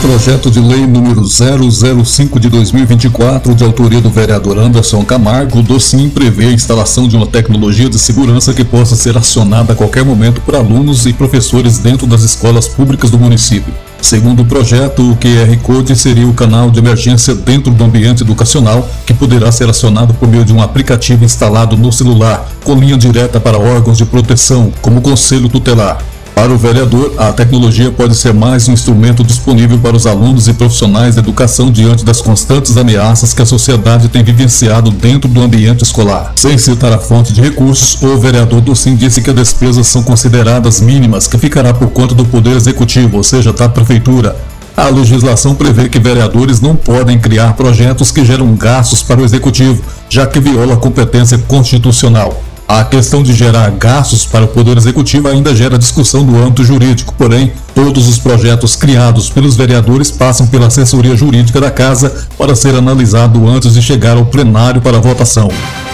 projeto de lei número 005 de 2024, de autoria do vereador Anderson Camargo, do SIM, prevê a instalação de uma tecnologia de segurança que possa ser acionada a qualquer momento por alunos e professores dentro das escolas públicas do município. Segundo o projeto, o QR Code seria o canal de emergência dentro do ambiente educacional, que poderá ser acionado por meio de um aplicativo instalado no celular, com linha direta para órgãos de proteção, como o Conselho Tutelar. Para o vereador, a tecnologia pode ser mais um instrumento disponível para os alunos e profissionais da educação diante das constantes ameaças que a sociedade tem vivenciado dentro do ambiente escolar. Sem citar a fonte de recursos, o vereador do SIM disse que as despesas são consideradas mínimas, que ficará por conta do Poder Executivo, ou seja, da Prefeitura. A legislação prevê que vereadores não podem criar projetos que geram gastos para o Executivo, já que viola a competência constitucional. A questão de gerar gastos para o Poder Executivo ainda gera discussão no âmbito jurídico, porém, todos os projetos criados pelos vereadores passam pela assessoria jurídica da Casa para ser analisado antes de chegar ao plenário para votação.